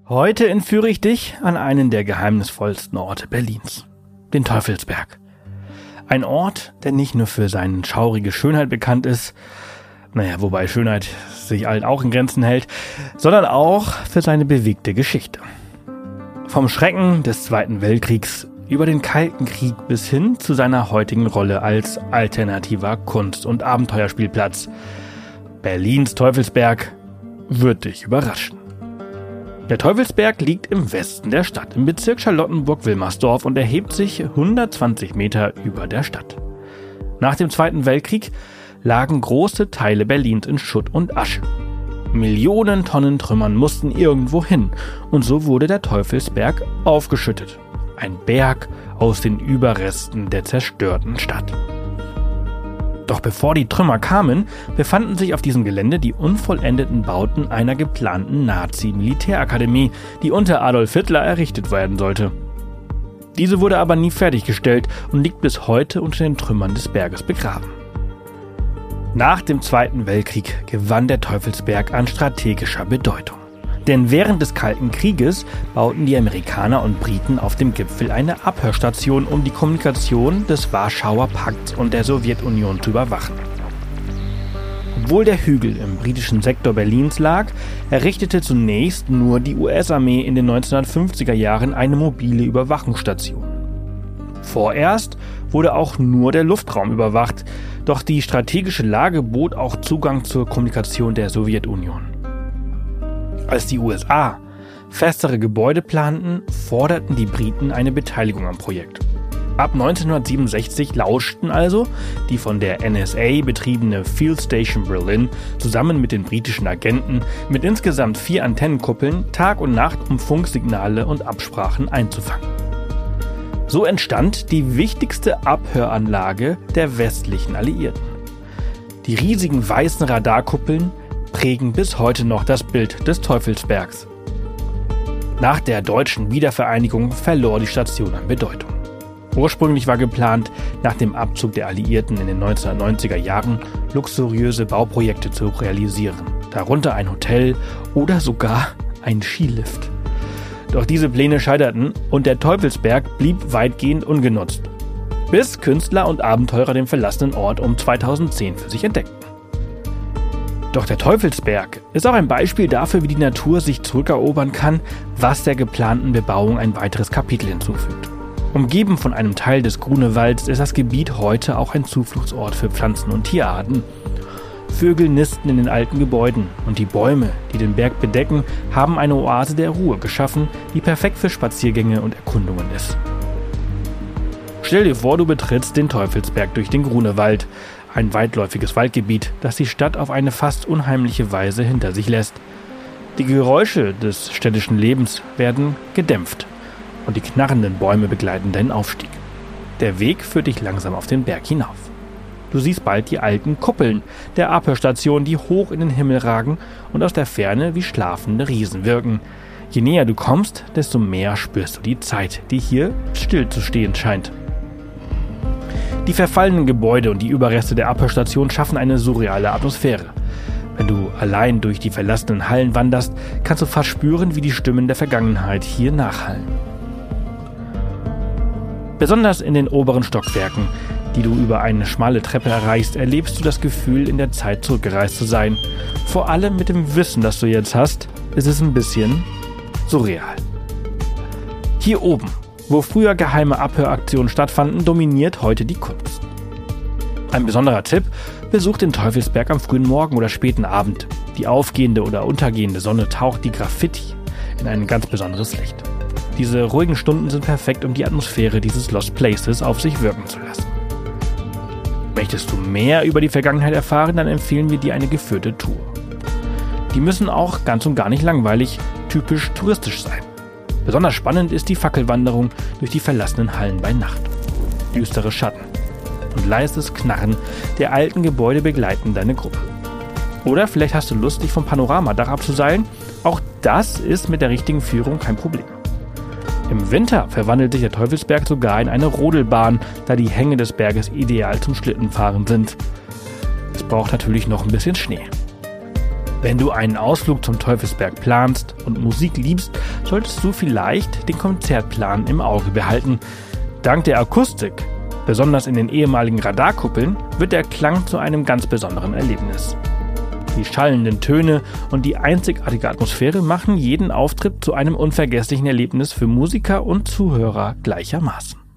Heute entführe ich dich an einen der geheimnisvollsten Orte Berlins, den Teufelsberg. Ein Ort, der nicht nur für seine schaurige Schönheit bekannt ist, wobei Schönheit sich allen auch in Grenzen hält, sondern auch für seine bewegte Geschichte. Vom Schrecken des Zweiten Weltkriegs über den Kalten Krieg bis hin zu seiner heutigen Rolle als alternativer Kunst- und Abenteuerspielplatz. Berlins Teufelsberg wird dich überraschen. Der Teufelsberg liegt im Westen der Stadt, im Bezirk Charlottenburg-Wilmersdorf und erhebt sich 120 Meter über der Stadt. Nach dem Zweiten Weltkrieg lagen große Teile Berlins in Schutt und Asche. Millionen Tonnen Trümmern mussten irgendwo hin und so wurde der Teufelsberg aufgeschüttet. Ein Berg aus den Überresten der zerstörten Stadt. Doch bevor die Trümmer kamen, befanden sich auf diesem Gelände die unvollendeten Bauten einer geplanten Nazi-Militärakademie, die unter Adolf Hitler errichtet werden sollte. Diese wurde aber nie fertiggestellt und liegt bis heute unter den Trümmern des Berges begraben. Nach dem Zweiten Weltkrieg gewann der Teufelsberg an strategischer Bedeutung. Denn während des Kalten Krieges bauten die Amerikaner und Briten auf dem Gipfel eine Abhörstation, um die Kommunikation des Warschauer Pakts und der Sowjetunion zu überwachen. Obwohl der Hügel im britischen Sektor Berlins lag, errichtete zunächst nur die US-Armee in den 1950er Jahren eine mobile Überwachungsstation. Vorerst wurde auch nur der Luftraum überwacht, doch die strategische Lage bot auch Zugang zur Kommunikation der Sowjetunion. Als die USA festere Gebäude planten, forderten die Briten eine Beteiligung am Projekt. Ab 1967 lauschten also die von der NSA betriebene Field Station Berlin zusammen mit den britischen Agenten mit insgesamt 4 Antennenkuppeln Tag und Nacht, um Funksignale und Absprachen einzufangen. So entstand die wichtigste Abhöranlage der westlichen Alliierten. Die riesigen weißen Radarkuppeln prägen bis heute noch das Bild des Teufelsbergs. Nach der deutschen Wiedervereinigung verlor die Station an Bedeutung. Ursprünglich war geplant, nach dem Abzug der Alliierten in den 1990er Jahren luxuriöse Bauprojekte zu realisieren, darunter ein Hotel oder sogar ein Skilift. Doch diese Pläne scheiterten und der Teufelsberg blieb weitgehend ungenutzt, bis Künstler und Abenteurer den verlassenen Ort um 2010 für sich entdeckten. Doch der Teufelsberg ist auch ein Beispiel dafür, wie die Natur sich zurückerobern kann, was der geplanten Bebauung ein weiteres Kapitel hinzufügt. Umgeben von einem Teil des Grunewalds ist das Gebiet heute auch ein Zufluchtsort für Pflanzen- und Tierarten. Vögel nisten in den alten Gebäuden und die Bäume, die den Berg bedecken, haben eine Oase der Ruhe geschaffen, die perfekt für Spaziergänge und Erkundungen ist. Stell dir vor, du betrittst den Teufelsberg durch den Grunewald, ein weitläufiges Waldgebiet, das die Stadt auf eine fast unheimliche Weise hinter sich lässt. Die Geräusche des städtischen Lebens werden gedämpft und die knarrenden Bäume begleiten deinen Aufstieg. Der Weg führt dich langsam auf den Berg hinauf. Du siehst bald die alten Kuppeln der Abhörstation, die hoch in den Himmel ragen und aus der Ferne wie schlafende Riesen wirken. Je näher du kommst, desto mehr spürst du die Zeit, die hier still zu stehen scheint. Die verfallenen Gebäude und die Überreste der Abhörstation schaffen eine surreale Atmosphäre. Wenn du allein durch die verlassenen Hallen wanderst, kannst du fast spüren, wie die Stimmen der Vergangenheit hier nachhallen. Besonders in den oberen Stockwerken, die du über eine schmale Treppe erreichst, erlebst du das Gefühl, in der Zeit zurückgereist zu sein. Vor allem mit dem Wissen, das du jetzt hast, ist es ein bisschen surreal. Hier oben, wo früher geheime Abhöraktionen stattfanden, dominiert heute die Kunst. Ein besonderer Tipp: Besuch den Teufelsberg am frühen Morgen oder späten Abend. Die aufgehende oder untergehende Sonne taucht die Graffiti in ein ganz besonderes Licht. Diese ruhigen Stunden sind perfekt, um die Atmosphäre dieses Lost Places auf sich wirken zu lassen. Möchtest du mehr über die Vergangenheit erfahren, dann empfehlen wir dir eine geführte Tour. Die müssen auch ganz und gar nicht langweilig, typisch touristisch sein. Besonders spannend ist die Fackelwanderung durch die verlassenen Hallen bei Nacht. Düstere Schatten und leises Knarren der alten Gebäude begleiten deine Gruppe. Oder vielleicht hast du Lust, dich vom Panoramadach abzuseilen. Auch das ist mit der richtigen Führung kein Problem. Im Winter verwandelt sich der Teufelsberg sogar in eine Rodelbahn, da die Hänge des Berges ideal zum Schlittenfahren sind. Es braucht natürlich noch ein bisschen Schnee. Wenn du einen Ausflug zum Teufelsberg planst und Musik liebst, solltest du vielleicht den Konzertplan im Auge behalten. Dank der Akustik, besonders in den ehemaligen Radarkuppeln, wird der Klang zu einem ganz besonderen Erlebnis. Die schallenden Töne und die einzigartige Atmosphäre machen jeden Auftritt zu einem unvergesslichen Erlebnis für Musiker und Zuhörer gleichermaßen.